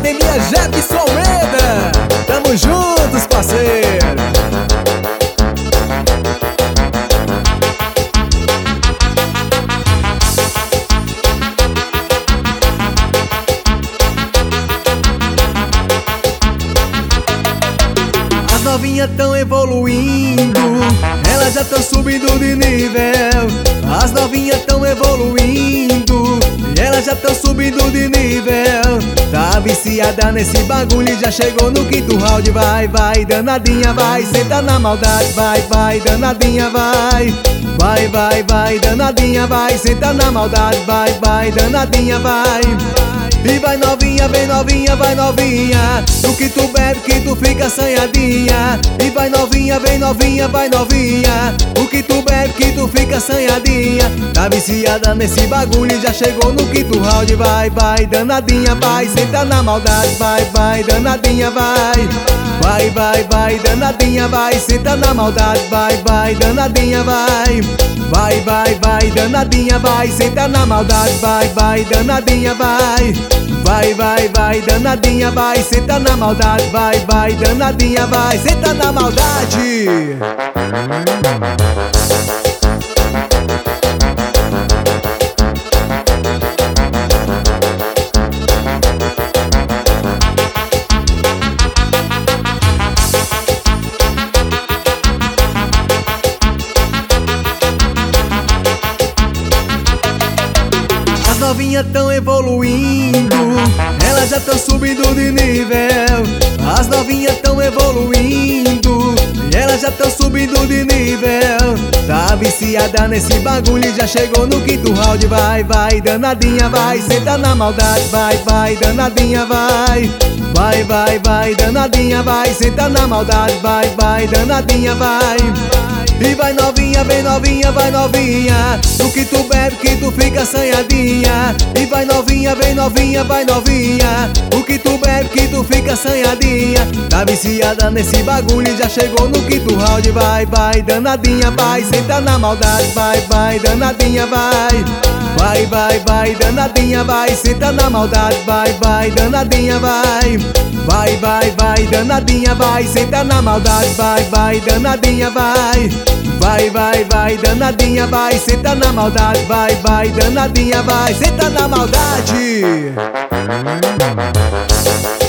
Academia Jefferson Almeida. Tamo juntos, parceiro. As novinhas tão evoluindo, elas já tão subindo de nível. As novinhas tão evoluindo, elas já tão subindo de nível. Tá viciada nesse bagulho e já chegou no quinto round. Vai, vai, danadinha, vai, senta na maldade. Vai, vai, danadinha, vai. Vai, vai, vai, danadinha, vai, senta na maldade. Vai, vai, danadinha, vai. E vai novinha, vem novinha, vai novinha. No que tu bebe que tu fica assanhadinha. E vai novinha, vem novinha, vai novinha. O que tu bebe que tu fica assanhadinha. Tá viciada nesse bagulho e já chegou no quinto round. Vai, vai, danadinha, vai, senta na maldade. Vai, vai, danadinha, vai. Vai, vai, vai, danadinha, vai, senta na maldade. Vai, vai, danadinha, vai. Vai, vai, vai, danadinha, vai, senta na maldade. Vai, vai, danadinha, vai. Vai, vai, vai, danadinha, vai, senta na maldade. Vai, vai, danadinha, vai, senta na maldade. As novinhas tão evoluindo, elas já tão subindo de nível. As novinhas tão evoluindo, elas já tão subindo de nível. Tá viciada nesse bagulho e já chegou no quinto round. Vai, vai, danadinha, vai, senta na maldade. Vai, vai, danadinha, vai. Vai, vai, vai, danadinha, vai, senta na maldade. Vai, vai, danadinha, vai. E vai novinha, vem novinha, vai novinha. No que tu bebe que tu fica assanhadinha. E vai novinha, vem novinha, vai novinha. O que tu bebe que tu fica assanhadinha. Tá viciada nesse bagulho e já chegou no quinto round. Vai, vai, danadinha, vai, senta na maldade. Vai, vai, danadinha, vai. Vai, vai, vai, danadinha, vai, senta na maldade. Vai, vai, danadinha, vai. Vai, vai, vai, danadinha, vai, senta na maldade. Vai, vai, danadinha, vai. Vai, vai, vai, danadinha, vai, senta na maldade. Vai, vai, danadinha, vai, senta na maldade.